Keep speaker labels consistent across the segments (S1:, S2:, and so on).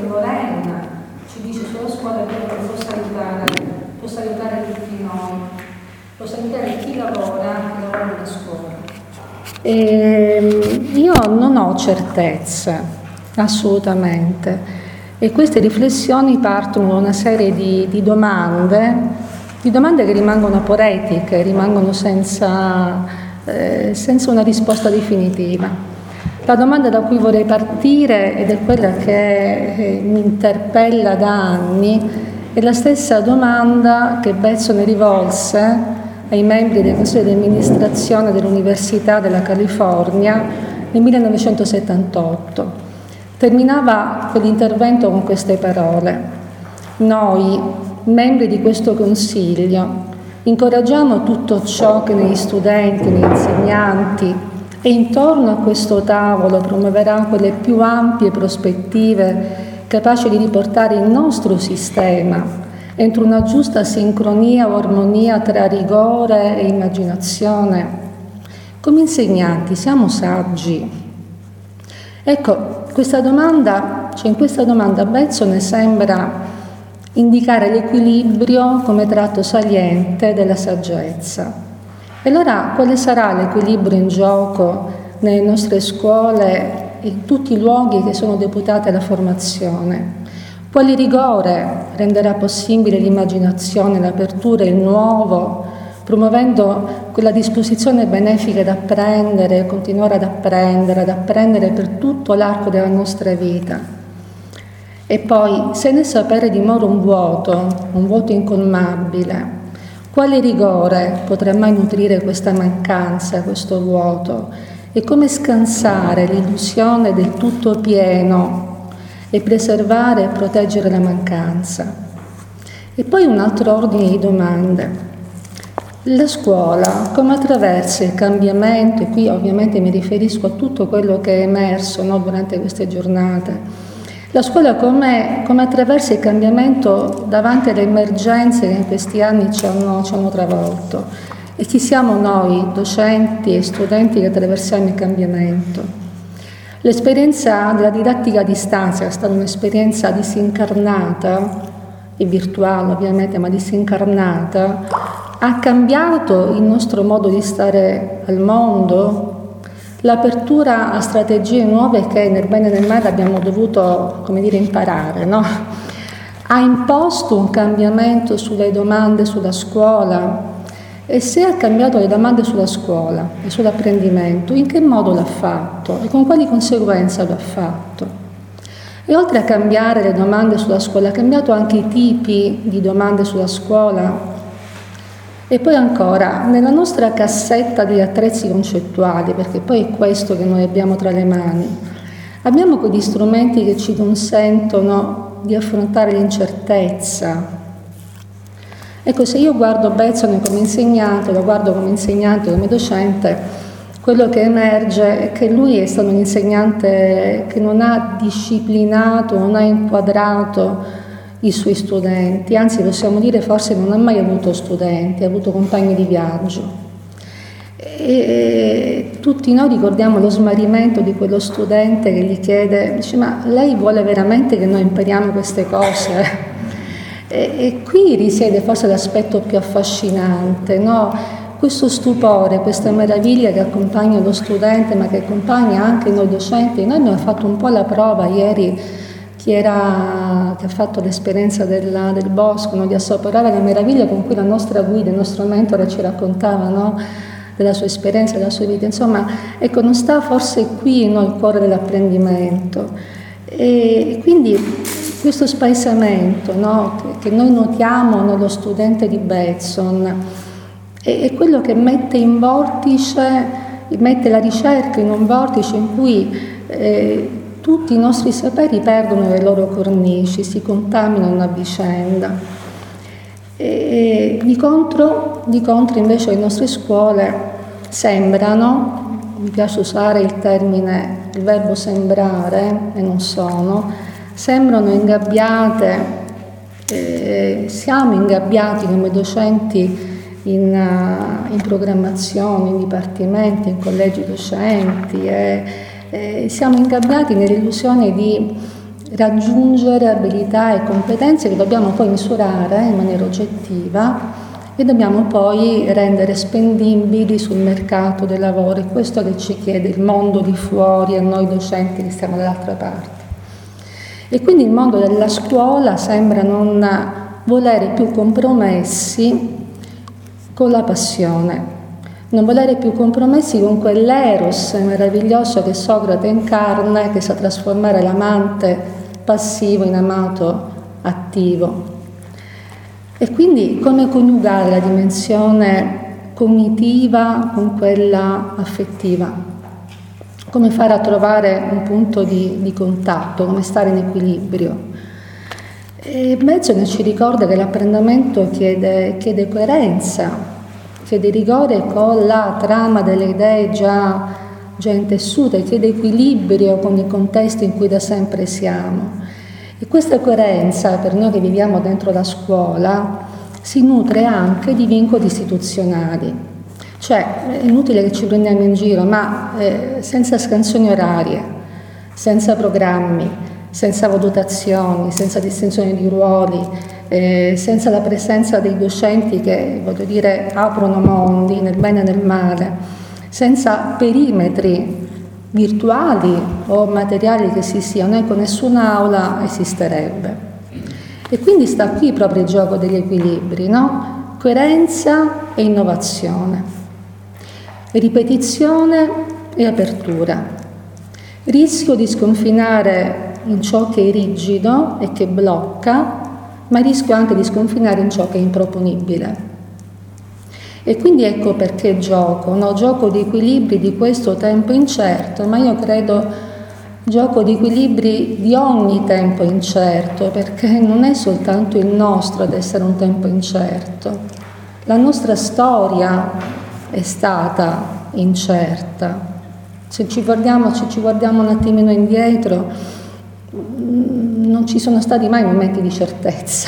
S1: Lorena ci dice sulla scuola è quello che può salutare tutti noi, può salutare chi lavora nella scuola. Io non ho certezze, assolutamente, e queste riflessioni partono da una serie di domande che rimangono aporetiche, rimangono senza una risposta definitiva. La domanda da cui vorrei partire, ed è quella che mi interpella da anni, è la stessa domanda che Bateson rivolse ai membri del Consiglio di amministrazione dell'Università della California nel 1978. Terminava quell'intervento con queste parole: noi, membri di questo Consiglio, incoraggiamo tutto ciò che negli studenti, negli insegnanti e intorno a questo tavolo promuoverà quelle più ampie prospettive capaci di riportare il nostro sistema entro una giusta sincronia o armonia tra rigore e immaginazione. Come insegnanti siamo saggi. Ecco, in questa domanda Bateson sembra indicare l'equilibrio come tratto saliente della saggezza. E allora quale sarà l'equilibrio in gioco nelle nostre scuole e in tutti i luoghi che sono deputati alla formazione? Quale rigore renderà possibile l'immaginazione, l'apertura, il nuovo, promuovendo quella disposizione benefica ad apprendere, continuare ad apprendere per tutto l'arco della nostra vita? E poi, se nel sapere dimora un vuoto incolmabile, quale rigore potrà mai nutrire questa mancanza, questo vuoto? E come scansare l'illusione del tutto pieno e preservare e proteggere la mancanza? E poi un altro ordine di domande. La scuola, come attraversa il cambiamento, e qui ovviamente mi riferisco a tutto quello che è emerso durante queste giornate, la scuola come attraversa il cambiamento davanti alle emergenze che in questi anni ci hanno travolto, e chi siamo noi, docenti e studenti, che attraversiamo il cambiamento. L'esperienza della didattica a distanza è stata un'esperienza disincarnata e virtuale ovviamente, ma disincarnata, ha cambiato il nostro modo di stare al mondo. L'apertura a strategie nuove che nel bene e nel male abbiamo dovuto, imparare, no? Ha imposto un cambiamento sulle domande sulla scuola. E se ha cambiato le domande sulla scuola e sull'apprendimento, in che modo l'ha fatto e con quali conseguenze l'ha fatto? E oltre a cambiare le domande sulla scuola, ha cambiato anche i tipi di domande sulla scuola. E poi ancora, nella nostra cassetta degli attrezzi concettuali, perché poi è questo che noi abbiamo tra le mani, abbiamo quegli strumenti che ci consentono di affrontare l'incertezza. Ecco, se io guardo Bateson come insegnante, lo guardo come insegnante, come docente, quello che emerge è che lui è stato un insegnante che non ha disciplinato, non ha inquadrato i suoi studenti, anzi possiamo dire forse non ha mai avuto studenti, ha avuto compagni di viaggio. E tutti noi ricordiamo lo smarrimento di quello studente che gli chiede, dice: ma lei vuole veramente che noi impariamo queste cose? E qui risiede forse l'aspetto più affascinante, no? Questo stupore, questa meraviglia che accompagna lo studente, ma che accompagna anche noi docenti. Noi abbiamo fatto un po' la prova ieri, che ha fatto l'esperienza del bosco, no? Di assaporare la meraviglia con cui la nostra guida, il nostro mentore ci raccontava, no? Della sua esperienza, della sua vita. Insomma, ecco, non sta forse qui, no, il cuore dell'apprendimento. E quindi questo spaesamento, no, che noi notiamo nello studente di Bateson è quello che mette in vortice, mette la ricerca in un vortice in cui tutti i nostri saperi perdono le loro cornici, si contaminano a vicenda. E di contro invece le nostre scuole sembrano, mi piace usare il verbo sembrare e non sono, sembrano ingabbiate, siamo ingabbiati come docenti in programmazioni, in dipartimenti, in collegi docenti, siamo ingabbiati nell'illusione di raggiungere abilità e competenze che dobbiamo poi misurare in maniera oggettiva e dobbiamo poi rendere spendibili sul mercato del lavoro. È questo che ci chiede il mondo di fuori a noi docenti che stiamo dall'altra parte. E quindi il mondo della scuola sembra non volere più compromessi con la passione, non volere più compromessi con quell'eros meraviglioso che Socrate incarna e che sa trasformare l'amante passivo in amato attivo. E quindi come coniugare la dimensione cognitiva con quella affettiva? Come fare a trovare un punto di contatto, come stare in equilibrio? E Mezzone ci ricorda che l'apprendimento chiede coerenza, chiede rigore con la trama delle idee già intessute, chiede equilibrio con il contesto in cui da sempre siamo. E questa coerenza, per noi che viviamo dentro la scuola, si nutre anche di vincoli istituzionali. Cioè, è inutile che ci prendiamo in giro, ma senza scansioni orarie, senza programmi, senza valutazioni, senza distinzioni di ruoli, senza la presenza dei docenti che, voglio dire, aprono mondi nel bene e nel male, senza perimetri virtuali o materiali che si siano, ecco, nessuna aula esisterebbe. E quindi sta qui proprio il gioco degli equilibri, no? Coerenza e innovazione, ripetizione e apertura, rischio di sconfinare in ciò che è rigido e che blocca, ma rischio anche di sconfinare in ciò che è improponibile. E quindi ecco perché gioco, no? Gioco di equilibri di questo tempo incerto, ma io credo gioco di equilibri di ogni tempo incerto, perché non è soltanto il nostro ad essere un tempo incerto. La nostra storia è stata incerta. Se ci guardiamo un attimino indietro, non ci sono stati mai momenti di certezza.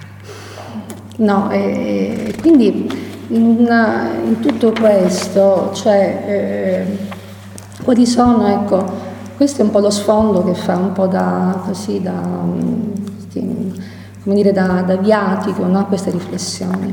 S1: No, e quindi in tutto questo, cioè, quali sono, ecco, questo è un po' lo sfondo che fa un po' da viatico, no, a queste riflessioni.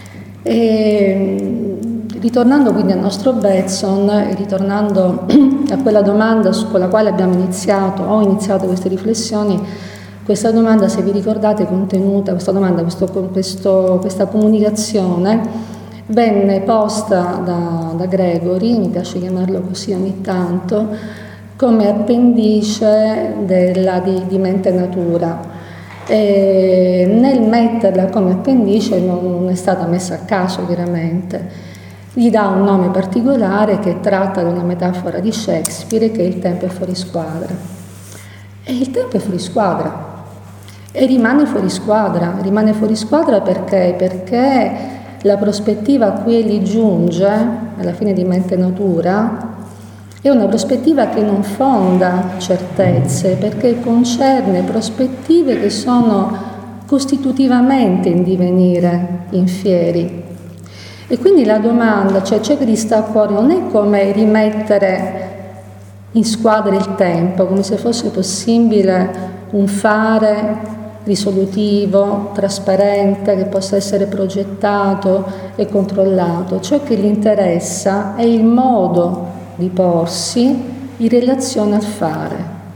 S1: E, ritornando quindi al nostro Betzon e ritornando a quella domanda con la quale ho iniziato queste riflessioni, questa domanda, se vi ricordate, contenuta, questa comunicazione venne posta da Gregory, mi piace chiamarlo così ogni tanto, come appendice di mente natura. E nel metterla come appendice non è stata messa a caso, chiaramente. Gli dà un nome particolare che tratta di una metafora di Shakespeare, che è il tempo è fuori squadra. E il tempo è fuori squadra. E rimane fuori squadra perché la prospettiva a cui egli giunge, alla fine di mente natura, è una prospettiva che non fonda certezze, perché concerne prospettive che sono costitutivamente in divenire, infieri. E quindi la domanda, cioè ciò che gli sta a cuore, non è come rimettere in squadra il tempo, come se fosse possibile un fare risolutivo, trasparente, che possa essere progettato e controllato. Ciò che gli interessa è il modo di porsi in relazione al fare,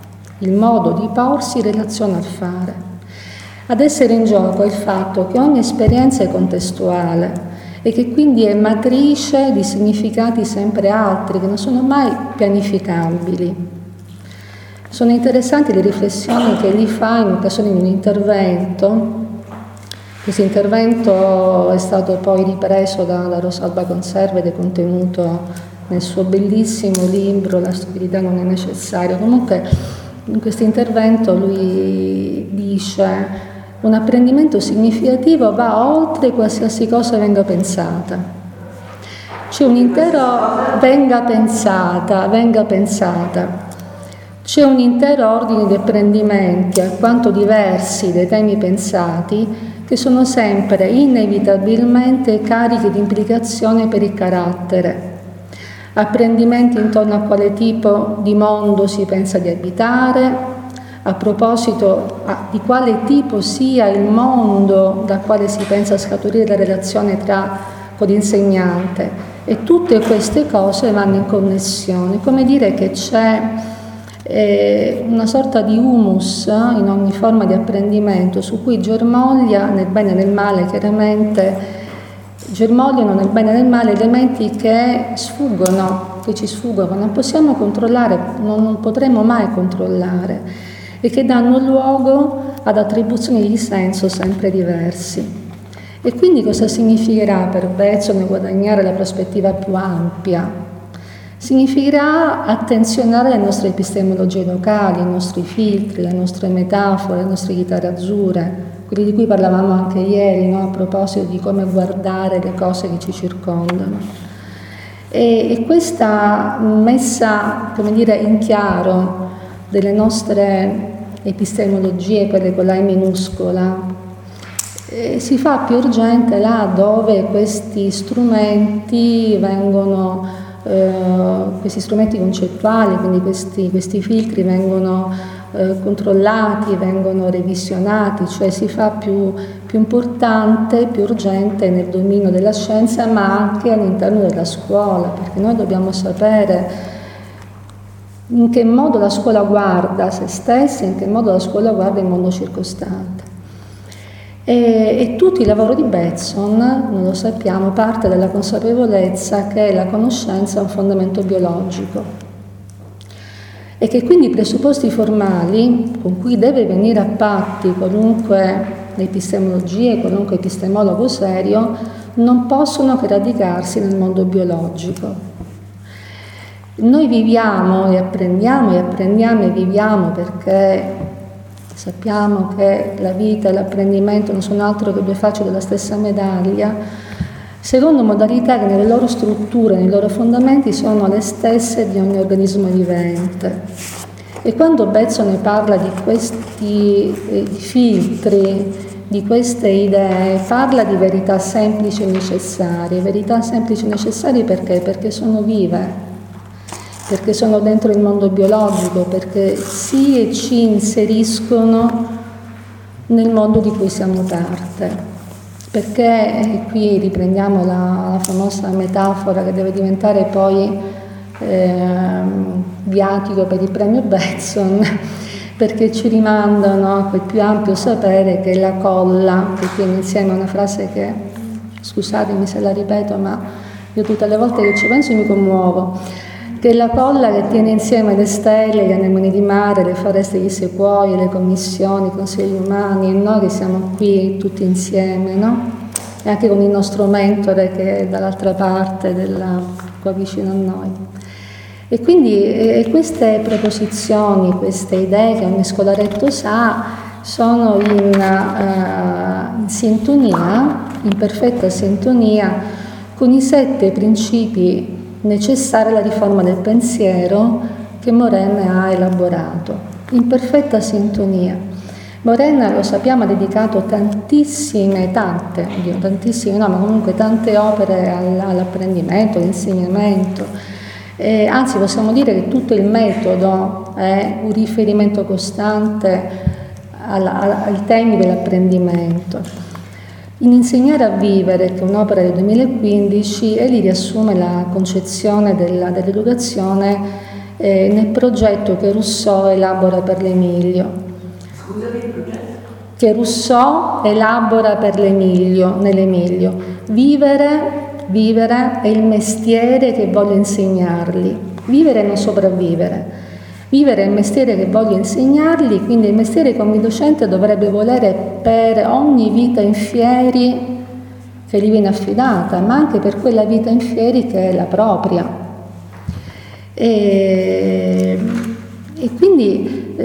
S1: Ad essere in gioco è il fatto che ogni esperienza è contestuale e che quindi è matrice di significati sempre altri, che non sono mai pianificabili. Sono interessanti le riflessioni che egli fa in occasione di un intervento. Questo intervento è stato poi ripreso da Rosalba Conserve ed è contenuto nel suo bellissimo libro La stupidità non è necessaria. Comunque in questo intervento lui dice: un apprendimento significativo va oltre qualsiasi cosa venga pensata. C'è un intero venga pensata. C'è un intero ordine di apprendimenti alquanto diversi dai temi pensati che sono sempre inevitabilmente carichi di implicazione per il carattere. Apprendimenti intorno a quale tipo di mondo si pensa di abitare, a proposito di quale tipo sia il mondo dal quale si pensa scaturire la relazione con l'insegnante, e tutte queste cose vanno in connessione, come dire che c'è una sorta di humus in ogni forma di apprendimento su cui germoglia, nel bene e nel male chiaramente, germogliano nel bene e nel male elementi che ci sfuggono, non possiamo controllare, non potremo mai controllare, e che danno luogo ad attribuzioni di senso sempre diversi. E quindi cosa significherà per Betzon guadagnare la prospettiva più ampia? Significherà attenzionare le nostre epistemologie locali, i nostri filtri, le nostre metafore, le nostre chitarre azzurre, quelli di cui parlavamo anche ieri, no? A proposito di come guardare le cose che ci circondano. E questa messa, come dire, in chiaro delle nostre epistemologie, quelle con la E minuscola, si fa più urgente là dove questi strumenti vengono, questi strumenti concettuali, quindi questi filtri vengono controllati, vengono revisionati, cioè si fa più importante, più urgente nel dominio della scienza, ma anche all'interno della scuola, perché noi dobbiamo sapere in che modo la scuola guarda se stessa, in che modo la scuola guarda il mondo circostante. E tutto il lavoro di Betzon, non lo sappiamo, parte dalla consapevolezza che la conoscenza è un fondamento biologico e che quindi i presupposti formali con cui deve venire a patti qualunque epistemologia, qualunque epistemologo serio, non possono che radicarsi nel mondo biologico. Noi viviamo e apprendiamo e viviamo perché sappiamo che la vita e l'apprendimento non sono altro che due facce della stessa medaglia, secondo modalità che nelle loro strutture, nei loro fondamenti sono le stesse di ogni organismo vivente. E quando Betzon parla di questi filtri, di queste idee, parla di verità semplici e necessarie. Verità semplici e necessarie perché? Perché sono vive, perché sono dentro il mondo biologico, perché ci inseriscono nel mondo di cui siamo parte. Perché qui riprendiamo la famosa metafora che deve diventare poi viatico per il premio Betzon, perché ci rimandano a quel più ampio sapere che la colla, che tiene insieme una frase che, scusatemi se la ripeto, ma io tutte le volte che ci penso mi commuovo, che è la colla che tiene insieme le stelle, gli anemoni di mare, le foreste di sequoie, le commissioni, i consigli umani, e noi che siamo qui tutti insieme, no? E anche con il nostro mentore che è dall'altra parte, qua vicino a noi. E quindi queste proposizioni, queste idee che ogni scolaretto sa, sono in sintonia, in perfetta sintonia, con i 7 principi necessari alla riforma del pensiero che Morin ha elaborato, in perfetta sintonia. Morin, lo sappiamo, ha dedicato tante opere all'apprendimento, all'insegnamento, anzi possiamo dire che tutto il metodo è un riferimento costante ai temi dell'apprendimento. In Insegnare a vivere, che è un'opera del 2015, egli riassume la concezione dell'educazione nel progetto che Rousseau elabora per l'Emilio.
S2: Scusami il progetto?
S1: Che Rousseau elabora per nell'Emilio. Vivere è il mestiere che voglio insegnargli. Vivere e non sopravvivere. Vivere è il mestiere che voglio insegnargli, quindi il mestiere che ogni docente dovrebbe volere per ogni vita in fieri che gli viene affidata, ma anche per quella vita in fieri che è la propria. E quindi,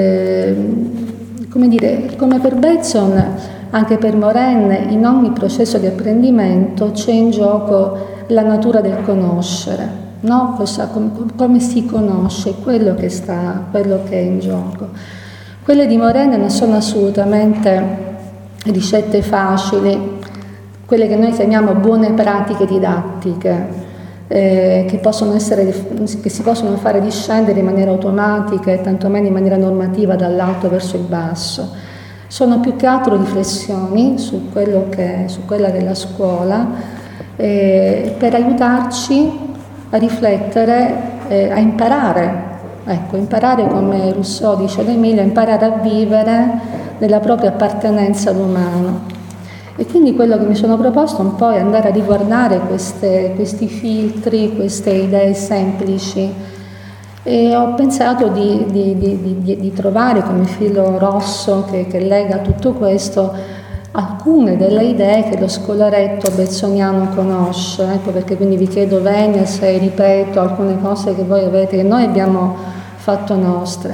S1: come dire, come per Betzon, anche per Morin, in ogni processo di apprendimento c'è in gioco la natura del conoscere. No? Come si conosce, quello che è in gioco. Quelle di Morin non sono assolutamente ricette facili, quelle che noi chiamiamo buone pratiche didattiche, che si possono fare discendere in maniera automatica e tantomeno in maniera normativa dall'alto verso il basso. Sono più che altro riflessioni su quella che è la scuola, per aiutarci a riflettere, a imparare. Ecco, imparare, come Rousseau dice ad Emilio, imparare a vivere nella propria appartenenza all'umano. E quindi quello che mi sono proposto un po' è andare a riguardare questi filtri, queste idee semplici, e ho pensato di trovare come filo rosso che lega tutto questo alcune delle idee che lo scolaretto bezzoniano conosce. Ecco perché quindi vi chiedo venia se ripeto alcune cose che voi avete, che noi abbiamo fatto nostre.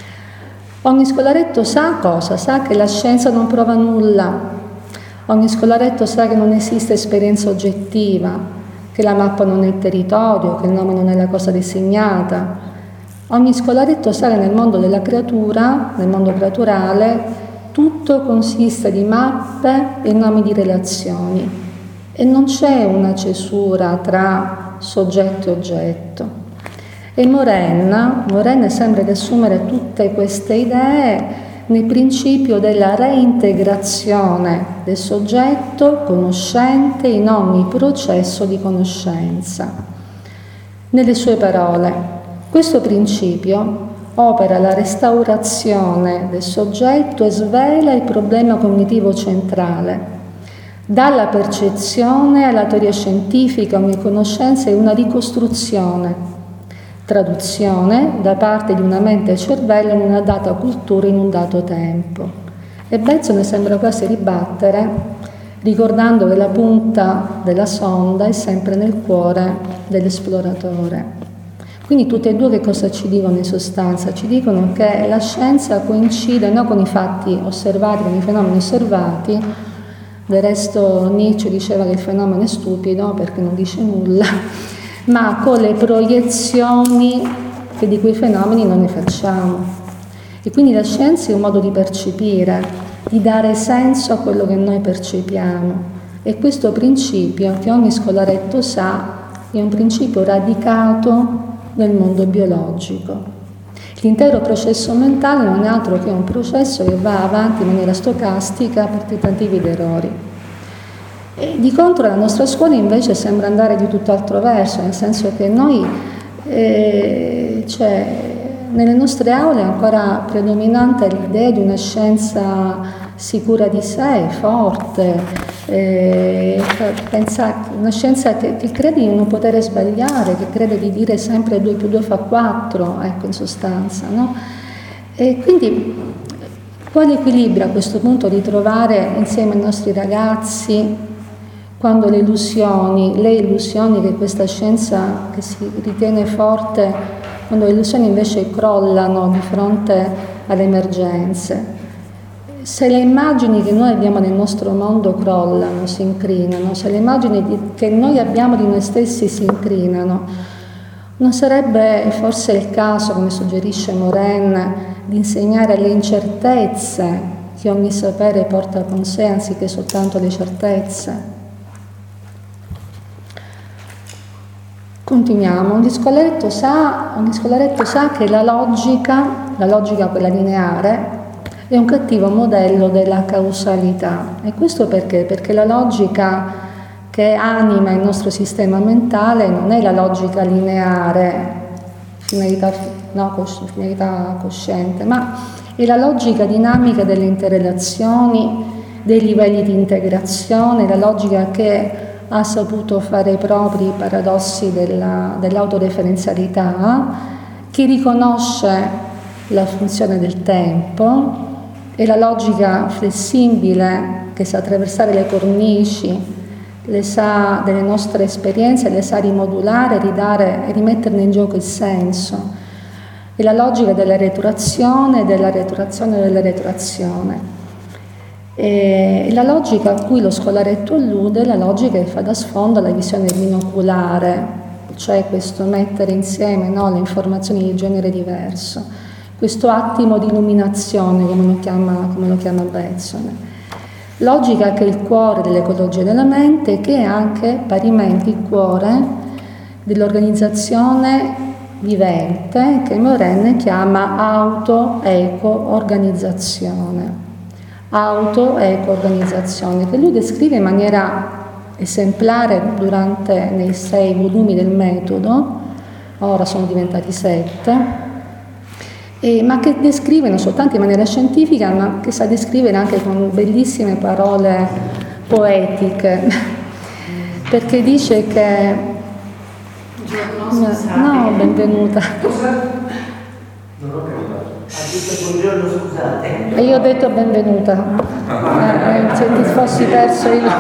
S1: Ogni scolaretto sa cosa? Sa che la scienza non prova nulla. Ogni scolaretto sa che non esiste esperienza oggettiva, che la mappa non è il territorio, che il nome non è la cosa disegnata. Ogni scolaretto sa che nel mondo della creatura, nel mondo creaturale, tutto consiste di mappe e nomi di relazioni e non c'è una cesura tra soggetto e oggetto. E Moren sembra riassumere tutte queste idee nel principio della reintegrazione del soggetto conoscente in ogni processo di conoscenza. Nelle sue parole, questo principio opera la restaurazione del soggetto e svela il problema cognitivo centrale. Dalla percezione alla teoria scientifica ogni conoscenza è una ricostruzione, traduzione da parte di una mente e cervello in una data cultura in un dato tempo. E Bezzo ne sembra quasi ribattere, ricordando che la punta della sonda è sempre nel cuore dell'esploratore. Quindi tutte e due che cosa ci dicono in sostanza? Ci dicono che la scienza coincide non con i fatti osservati, con i fenomeni osservati. Del resto Nietzsche diceva che il fenomeno è stupido perché non dice nulla, ma con le proiezioni che di quei fenomeni noi ne facciamo. E quindi la scienza è un modo di percepire, di dare senso a quello che noi percepiamo. E questo principio, che ogni scolaretto sa, è un principio radicato nel mondo biologico. L'intero processo mentale non è altro che un processo che va avanti in maniera stocastica per tentativi ed errori. E di contro la nostra scuola invece sembra andare di tutt'altro verso, nel senso che noi, nelle nostre aule è ancora predominante l'idea di una scienza sicura di sé, forte, una scienza che crede di non poter sbagliare, che crede di dire sempre 2 più 2 fa 4, ecco, in sostanza, no? E quindi quale equilibrio a questo punto di trovare insieme ai nostri ragazzi quando le illusioni che questa scienza che si ritiene forte, quando le illusioni invece crollano di fronte alle emergenze? Se le immagini che noi abbiamo nel nostro mondo crollano, si incrinano, se le immagini che noi abbiamo di noi stessi si incrinano, non sarebbe forse il caso, come suggerisce Moren, di insegnare le incertezze che ogni sapere porta con sé anziché soltanto le certezze? Continuiamo. Ogni scolaretto sa che la logica quella lineare, è un cattivo modello della causalità. E questo perché? Perché la logica che anima il nostro sistema mentale non è la logica lineare, finalità cosciente, ma è la logica dinamica delle interrelazioni, dei livelli di integrazione, la logica che ha saputo fare propri i paradossi dell'autoreferenzialità, che riconosce la funzione del tempo, e la logica flessibile che sa attraversare le cornici, le sa delle nostre esperienze, le sa rimodulare, ridare e rimetterne in gioco il senso. E la logica della reiterazione, della reiterazione, della reiterazione. E la logica a cui lo scolaretto allude è la logica che fa da sfondo alla visione binoculare, cioè questo mettere insieme, no, le informazioni di genere diverso. Questo attimo di illuminazione, come lo chiama Betzon. Logica che è il cuore dell'ecologia della mente, che è anche parimenti il cuore dell'organizzazione vivente che Moren chiama auto-eco-organizzazione. Auto-eco-organizzazione, che lui descrive in maniera esemplare nei 6 volumi del metodo, ora sono diventati 7, ma che descrive non soltanto in maniera scientifica, ma che sa descrivere anche con bellissime parole poetiche, perché dice che... No, benvenuta.
S2: Non ho capito. Ha detto buongiorno, scusate.
S1: E io ho detto benvenuta. Se ti fossi perso io.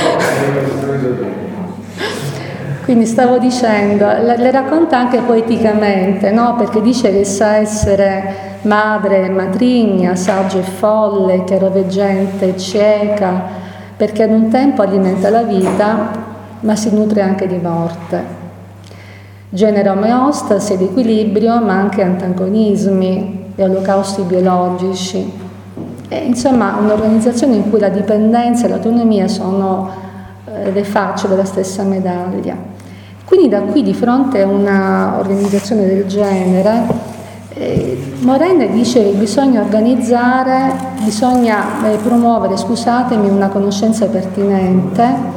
S1: Quindi stavo dicendo, le racconta anche poeticamente, no? Perché dice che sa essere madre e matrigna, saggia e folle, chiaroveggente e cieca, perché ad un tempo alimenta la vita, ma si nutre anche di morte. Genera omeostasi ed equilibrio, ma anche antagonismi e olocausti biologici. E, insomma, un'organizzazione in cui la dipendenza e l'autonomia sono le facce della stessa medaglia. Quindi da qui, di fronte a una organizzazione del genere, Moren dice che bisogna promuovere, scusatemi, una conoscenza pertinente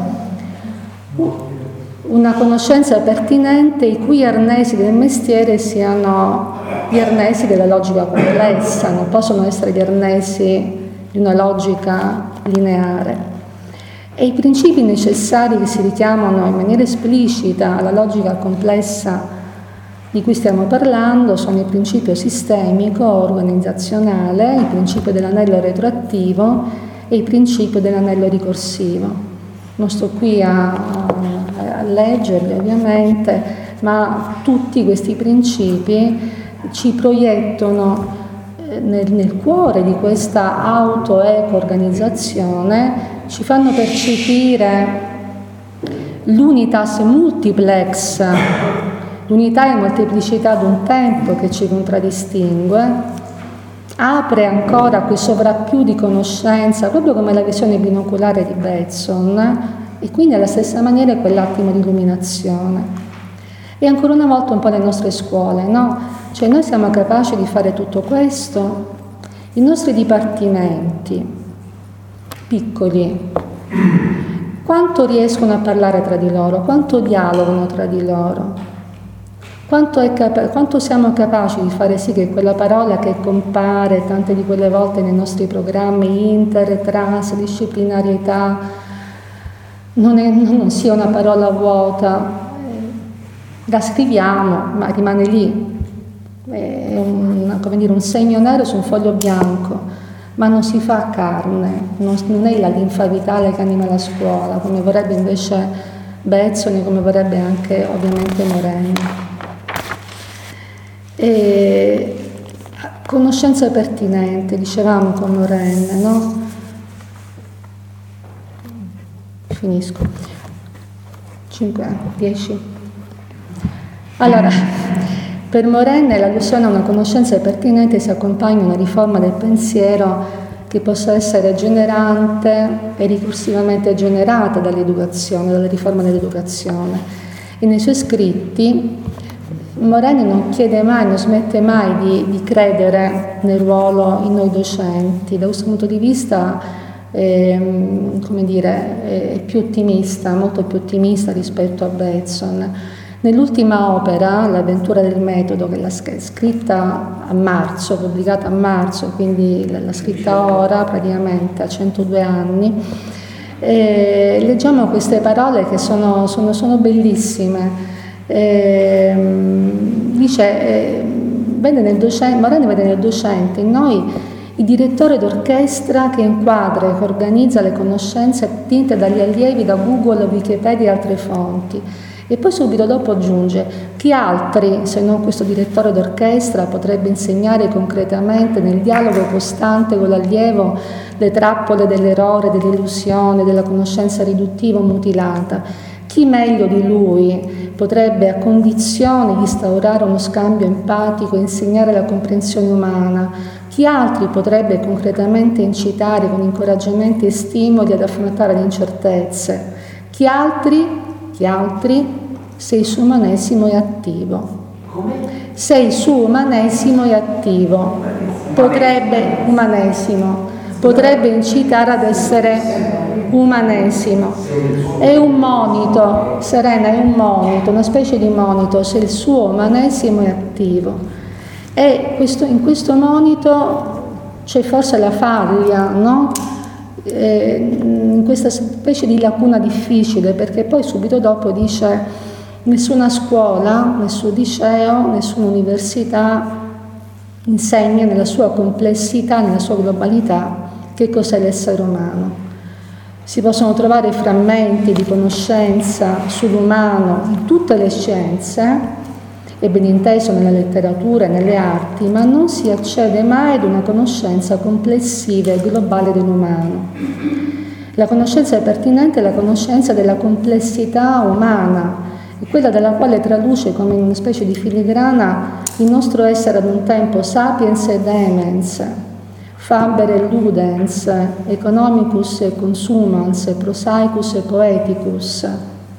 S1: i cui arnesi del mestiere siano gli arnesi della logica complessa, non possono essere gli arnesi di una logica lineare. E i principi necessari che si richiamano in maniera esplicita alla logica complessa di cui stiamo parlando sono il principio sistemico organizzazionale, il principio dell'anello retroattivo e il principio dell'anello ricorsivo. Non sto qui a leggerli ovviamente, ma tutti questi principi ci proiettano nel cuore di questa auto-eco-organizzazione, ci fanno percepire l'unitas multiplex, l'unità e molteplicità d'un tempo che ci contraddistingue, apre ancora quel sovrappiù di conoscenza, proprio come la visione binoculare di Bateson, e quindi alla stessa maniera quell'attimo di illuminazione. E ancora una volta un po' le nostre scuole, no? Cioè noi siamo capaci di fare tutto questo? I nostri dipartimenti, piccoli, quanto riescono a parlare tra di loro? Quanto dialogano tra di loro? Quanto siamo capaci di fare sì che quella parola che compare tante di quelle volte nei nostri programmi inter, transdisciplinarietà, non sia una parola vuota, la scriviamo, ma rimane lì, è un segno nero su un foglio bianco, ma non si fa carne, non è la linfa vitale che anima la scuola, come vorrebbe invece Bateson e come vorrebbe anche ovviamente Moren. Conoscenza pertinente, dicevamo con Moren, no? Finisco. 10. Allora, per Moren l'allusione a una conoscenza pertinente si accompagna a una riforma del pensiero che possa essere generante e ricursivamente generata dall'educazione, dalla riforma dell'educazione. E nei suoi scritti Moren non chiede mai, non smette mai di credere nel ruolo in noi docenti. Da questo punto di vista è più ottimista, molto più ottimista rispetto a Bateson. Nell'ultima opera, L'avventura del metodo, che l'ha scritta a marzo, pubblicata a marzo, quindi l'ha scritta ora praticamente a 102 anni, leggiamo queste parole che sono bellissime. Dice, Moren vede nel docente in noi il direttore d'orchestra che inquadra e che organizza le conoscenze attinte dagli allievi da Google, Wikipedia e altre fonti. E poi subito dopo aggiunge: chi altri, se non questo direttore d'orchestra, potrebbe insegnare concretamente nel dialogo costante con l'allievo le trappole dell'errore, dell'illusione, della conoscenza riduttiva o mutilata? Chi meglio di lui potrebbe, a condizione di instaurare uno scambio empatico, insegnare la comprensione umana? Chi altri potrebbe concretamente incitare con incoraggiamenti e stimoli ad affrontare le incertezze? Chi altri se il suo umanesimo è attivo.
S2: Come?
S1: Se il suo umanesimo è attivo, potrebbe incitare ad essere umanesimo. È un monito, Serena, è un monito, una specie di monito, se il suo umanesimo è attivo. E in questo monito c'è forse la faglia, no? In questa specie di lacuna difficile, perché poi subito dopo dice: nessuna scuola, nessun liceo, nessuna università insegna nella sua complessità, nella sua globalità, che cos'è l'essere umano. Si possono trovare frammenti di conoscenza sull'umano in tutte le scienze, e ben inteso nella letteratura e nelle arti, ma non si accede mai ad una conoscenza complessiva e globale dell'umano. La conoscenza pertinente è la conoscenza della complessità umana, è quella dalla quale traduce come in una specie di filigrana il nostro essere ad un tempo sapiens e demens, faber e ludens, economicus e consumans, prosaicus e poeticus.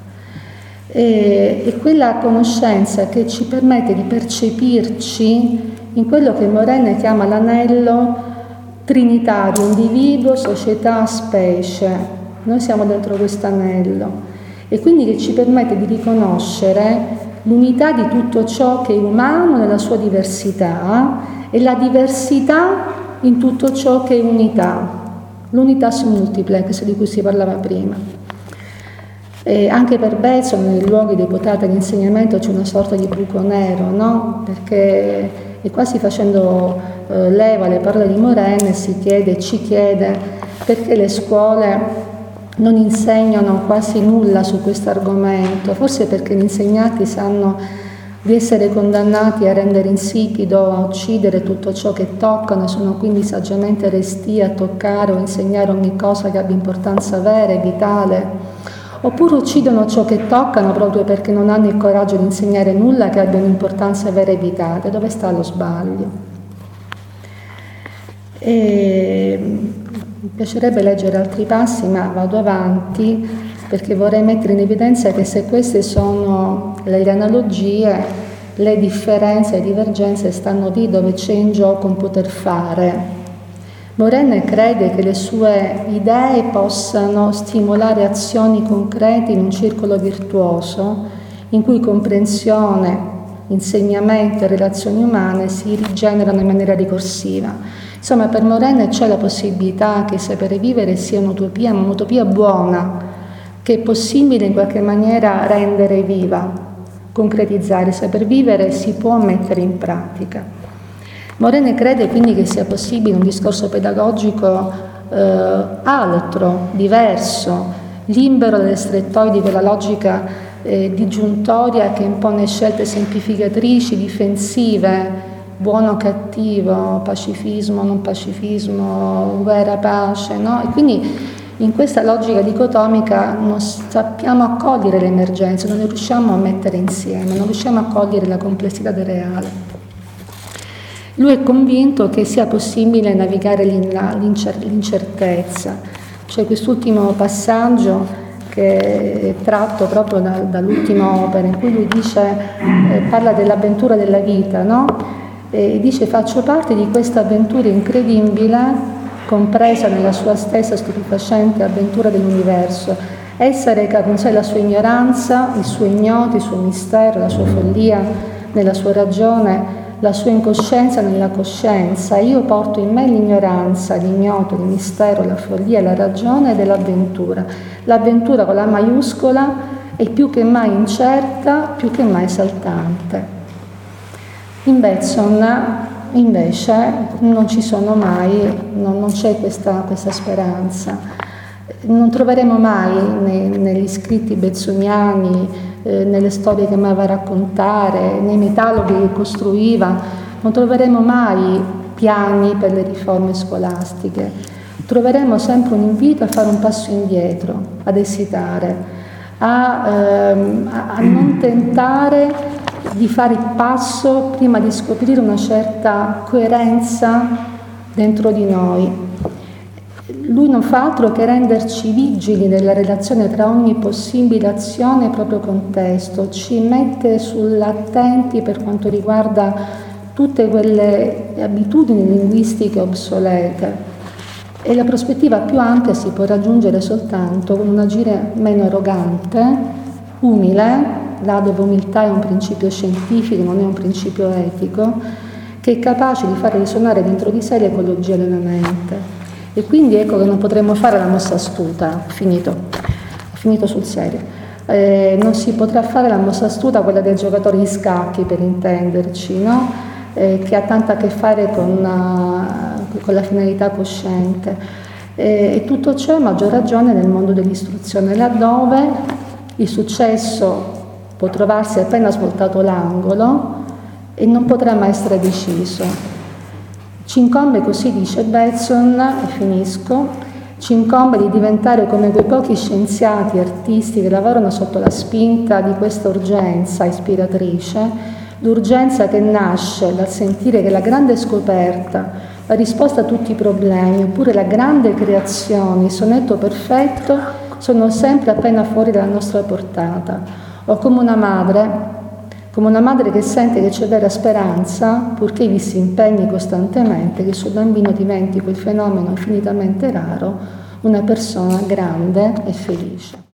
S1: È quella conoscenza che ci permette di percepirci in quello che Morene chiama l'anello trinitario, individuo, società, specie. Noi siamo dentro questo anello, e quindi che ci permette di riconoscere l'unità di tutto ciò che è umano nella sua diversità e la diversità in tutto ciò che è unità, l'unitas multiplex di cui si parlava prima. E anche per Bezzo, nei luoghi dei potati dell'insegnamento, c'è una sorta di buco nero, no? Perché è quasi facendo leva alle parole di Morene, ci chiede perché le scuole non insegnano quasi nulla su questo argomento, forse perché gli insegnanti sanno di essere condannati a rendere insipido, a uccidere tutto ciò che toccano, e sono quindi saggiamente restii a toccare o insegnare ogni cosa che abbia importanza vera e vitale. Oppure uccidono ciò che toccano proprio perché non hanno il coraggio di insegnare nulla che abbia un'importanza vera e vitale. Dove sta lo sbaglio? Mi piacerebbe leggere altri passi, ma vado avanti perché vorrei mettere in evidenza che se queste sono le analogie, le differenze e le divergenze stanno lì dove c'è in gioco un poter fare. Morene crede che le sue idee possano stimolare azioni concrete in un circolo virtuoso in cui comprensione, insegnamento e relazioni umane si rigenerano in maniera ricorsiva. Insomma, per Morene c'è la possibilità che sapere vivere sia un'utopia, ma un'utopia buona, che è possibile in qualche maniera rendere viva, concretizzare. Saper vivere si può mettere in pratica. Morene crede quindi che sia possibile un discorso pedagogico altro, diverso, libero dalle strettoie di quella logica disgiuntoria che impone scelte semplificatrici, difensive, buono cattivo, pacifismo, non pacifismo, guerra, pace, no? E quindi in questa logica dicotomica non sappiamo accogliere le emergenze, non le riusciamo a mettere insieme, non riusciamo a cogliere la complessità del reale. Lui è convinto che sia possibile navigare l'incertezza. C'è quest'ultimo passaggio che è tratto proprio dall'ultima opera, in cui lui dice, parla dell'avventura della vita, no? E dice: faccio parte di questa avventura incredibile, compresa nella sua stessa stupefacente avventura dell'universo. Essa reca con sé la sua ignoranza, il suo ignoto, il suo mistero, la sua follia nella sua ragione, la sua incoscienza nella coscienza. Io porto in me l'ignoranza, l'ignoto, il mistero, la follia, la ragione dell'avventura. L'avventura con la maiuscola è più che mai incerta, più che mai esaltante. In Betzon invece non ci sono mai, non c'è questa speranza. Non troveremo mai negli scritti betzoniani, nelle storie che amava raccontare, nei metaloghi che costruiva, non troveremo mai piani per le riforme scolastiche. Troveremo sempre un invito a fare un passo indietro, ad esitare, a non tentare di fare il passo prima di scoprire una certa coerenza dentro di noi. lui non fa altro che renderci vigili nella relazione tra ogni possibile azione e il proprio contesto, ci mette sull'attenti per quanto riguarda tutte quelle abitudini linguistiche obsolete. E la prospettiva più ampia si può raggiungere soltanto con un agire meno arrogante, umile, là dove umiltà è un principio scientifico, non è un principio etico, che è capace di fare risuonare dentro di sé l'ecologia della mente. E quindi ecco che non potremmo fare la mossa astuta, finito sul serio. Non si potrà fare la mossa astuta, quella del giocatore di scacchi, per intenderci, no? Che ha tanto a che fare con la finalità cosciente. E tutto ciò a maggior ragione nel mondo dell'istruzione, laddove il successo può trovarsi appena svoltato l'angolo e non potrà mai essere deciso. Ci incombe, così dice Bateson, e finisco, ci incombe di diventare come quei pochi scienziati, artisti che lavorano sotto la spinta di questa urgenza ispiratrice, l'urgenza che nasce dal sentire che la grande scoperta, la risposta a tutti i problemi, oppure la grande creazione, il sonetto perfetto, sono sempre appena fuori dalla nostra portata. O come una madre che sente che c'è vera speranza, purché vi si impegni costantemente, che il suo bambino diventi quel fenomeno infinitamente raro, una persona grande e felice.